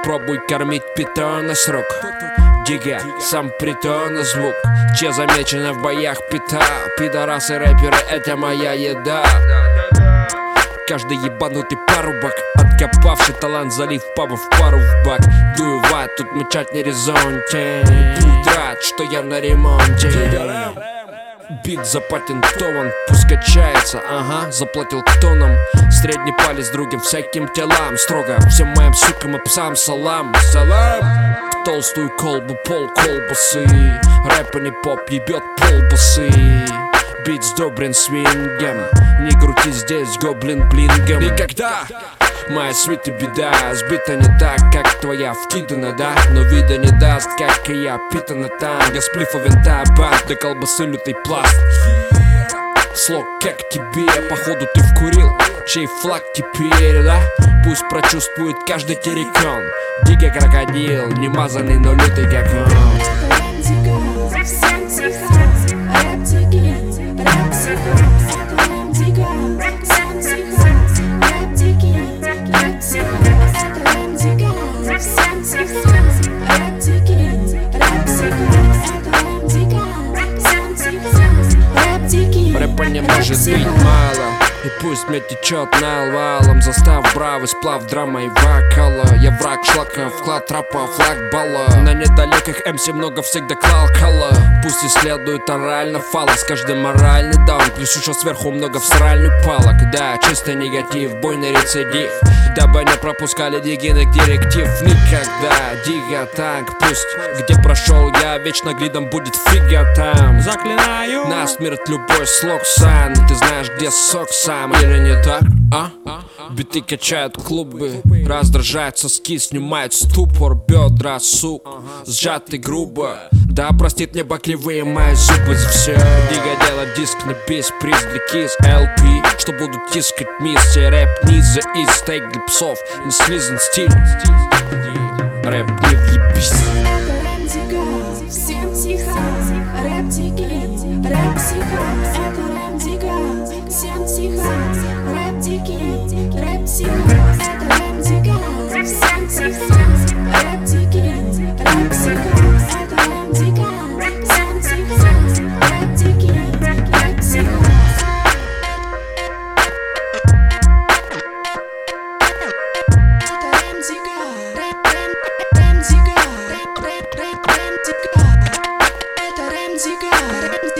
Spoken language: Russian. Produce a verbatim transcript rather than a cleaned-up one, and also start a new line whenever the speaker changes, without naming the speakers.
Попробуй кормить питона с рук. Дига, сам притона звук. Че замечено в боях пита. Пидорасы рэперы, это моя еда. Каждый ебанутый парубок, откопавший талант, залив паба в пару в бак. Дую ват, тут мычать не резонте. Будь рад, что я на ремонте. Бит запатентован, пусть качается, ага, заплатил кто нам. Средний палец другим всяким телам. Строго всем моим сукам и псам салам. Салам. В толстую колбу пол колбасы. Рэпа не поп, ебет полбасы. Бит сдобрен свингом. Не крути здесь гоблин блингом. И когда моя свита беда, сбита не так, как твоя вкидана, да? Но вида не даст, как и я, питана там. Gasплифа винта, бат, до колбасы лютый пласт. Слог как тебе, походу ты вкурил. Чей флаг теперь, да? Пусть прочувствует каждый террикон. Дикий крокодил, не мазанный, но лютый как он. Рэпа не может быть мало. И пусть мне течет налвалом. Застав бравый сплав, драма и вокала. Я враг шлака, вклад трапа, флаг балла. На недалеких эм си много всегда клал кала. Пусть исследуют орально фалос. Каждый моральный даун, плюс еще сверху много всральных палок. Да, чистый негатив, бойный рецидив. Дабы не пропускали дигиных директив. Никогда, дига танк, пусть где прошел я, вечно глидом будет фига там.
Заклинаю
на смерть любой слог сан. Ты знаешь, где сок сам. Или не так, а? Биты качают клубы, раздражают соски, снимают ступор, бедра, сук, сжатый грубо. Да простит мне баклевые мои зубы за все. Дига делает диск на бис, приз для кис, эл пи, что будут тискать миссия. Рэп низа и стейк для псов, не слизан стиль. Рэп не въебись.
Всем тихо, рэп дикий, рэп психо. Это рэп дига, всем тихо, рэп дикий, рэп психо. Это рэп дига, всем тихо, рэп дикий, рэп психо. Это рэп дига, всем тихо, рэп дикий, рэп психо. Рэп дига, рэп рэп рэп рэп дига. Это рэп дига.